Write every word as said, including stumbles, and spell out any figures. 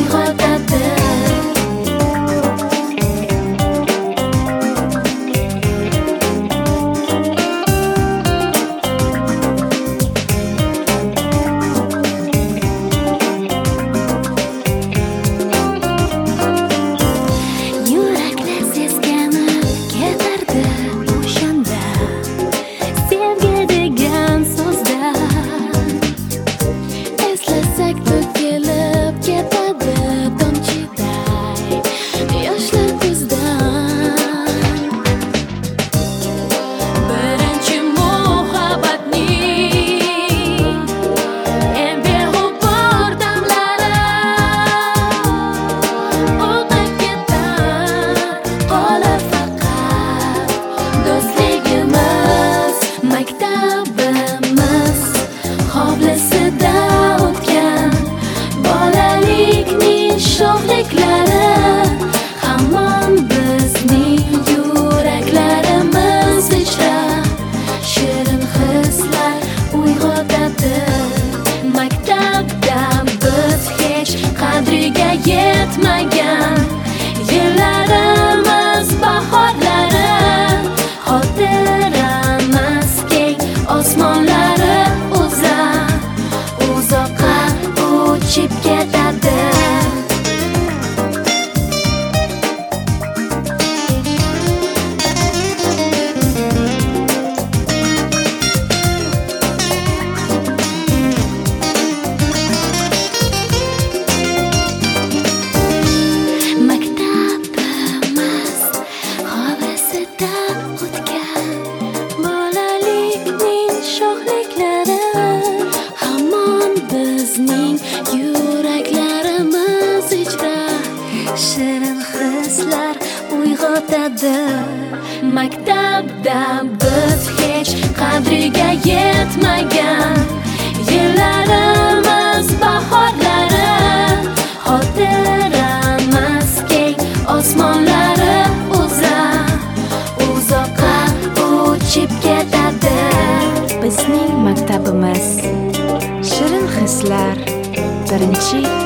uyg'otadi. Maktabimiz hovlisida o'tgan bolalikning sho'xliklari hamon bizning yuraklarimiz ichra shirin hislar uyg'otadi. Maktabda biz hech qadriga yetmagan yillarimiz bahorlari xotiramiz keng osmonlari uzar uzoqqa uchib ketadi. Maktabimiz hovlisida o'tgan bolalikning sho'xliklari hamon bizning yuraklarimiz ichra shirin hislar uyg'otadi. Maktabda biz hech qadriga yetmagan yillarimiz bahorlari xotiramiz keng osmonlari uzar uzoqqa uchib ketadi. Bizning maktabimiz shirin hislar birinchi